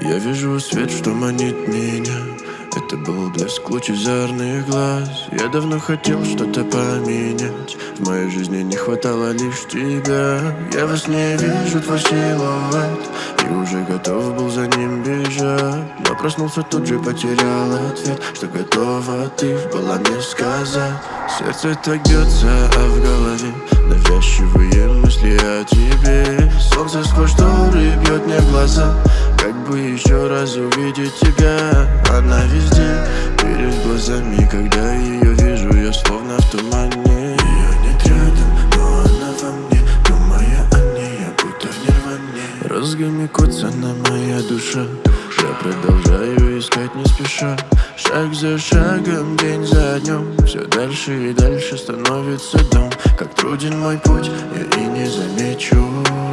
Я вижу свет, что манит меня. Это был блеск лучезарных глаз. Я давно хотел что-то поменять. В моей жизни не хватало лишь тебя. Я во сне вижу твой силуэт и уже готов был за ним бежать. Но проснулся тут же, потерял ответ. Что готова ты была мне сказать. Сердце так бьется, а в голове навязчивые мысли о тебе. Солнце сквозь шторы бьет мне в глаза. Как бы еще раз увидеть тебя. Она везде, перед глазами. Когда ее вижу, я словно в тумане. Ее нет рядом, но она во мне. Думая о ней, я будто в нирване. Розгами куцана моя душа. Я продолжаю искать не спеша. Шаг за шагом, день за днем. Все дальше и дальше становится дом. Как труден мой путь, я и не замечу.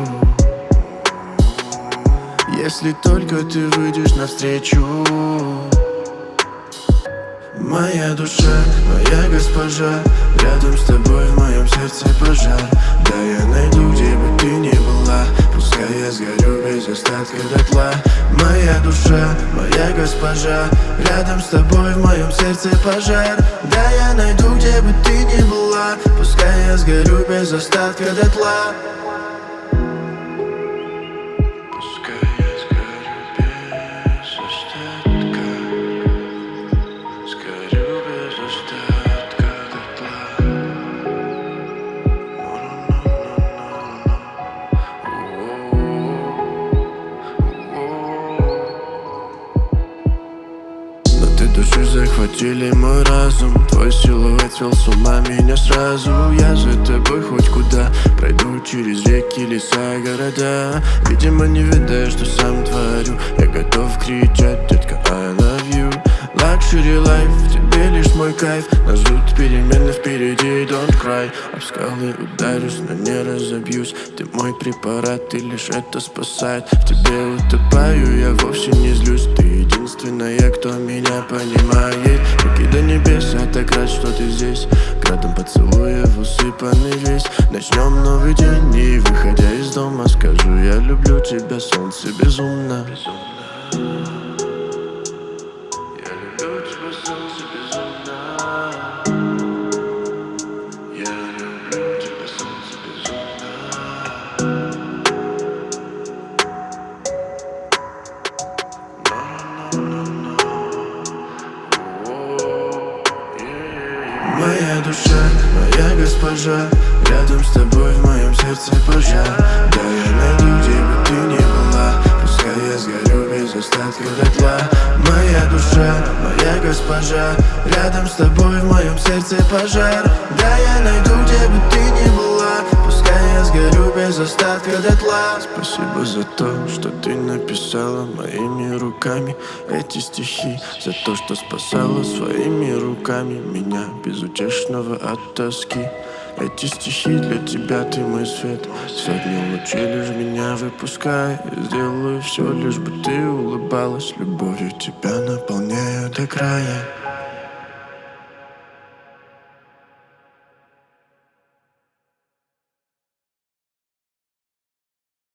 Если только ты выйдешь навстречу. Моя душа, моя госпожа, рядом с тобой в моем сердце пожар. Да я найду, где бы ты ни была. Пускай я сгорю без остатка дотла. Моя душа, моя госпожа, рядом с тобой в моем сердце пожар. Да я найду, где бы ты ни была. Пускай я сгорю без остатка дотла. Души захватили мой разум. Твой силуэт свел с ума меня сразу. Я за тобой хоть куда. Пройду через реки, леса, города. Видимо, не видая, что сам творю. Я готов кричать, детка, I love you. Luxury life, в тебе лишь мой кайф. Нас ждут перемены впереди, don't cry. Об скалы ударюсь, но не разобьюсь. Ты мой препарат, и лишь это спасает. В тебе утопаю, я вовсе не злюсь. Ты единственная, кто меня понимает. Руки до небес, я так рад, что ты здесь. Градом поцелуев усыпанный весь. Начнем новый день, и выходя из дома скажу: я люблю тебя, солнце, безумно. Моя душа, моя госпожа, рядом с тобой в моем сердце пожар. Да я найду, где бы ты ни была. Пускай я сгорю без остатка дотла. Моя душа, моя госпожа, рядом с тобой в моем сердце пожар. Да я найду, где бы ты ни была. Пускай я сгорю без остатка дотла. Спасибо за то, что ты написала моими руками эти стихи. За то, что спасала своими руками меня безутешного от тоски. Эти стихи для тебя, ты мой свет. Сотни лучей лишь меня выпускай. Сделаю все, лишь бы ты улыбалась. Любовью тебя наполняю до края.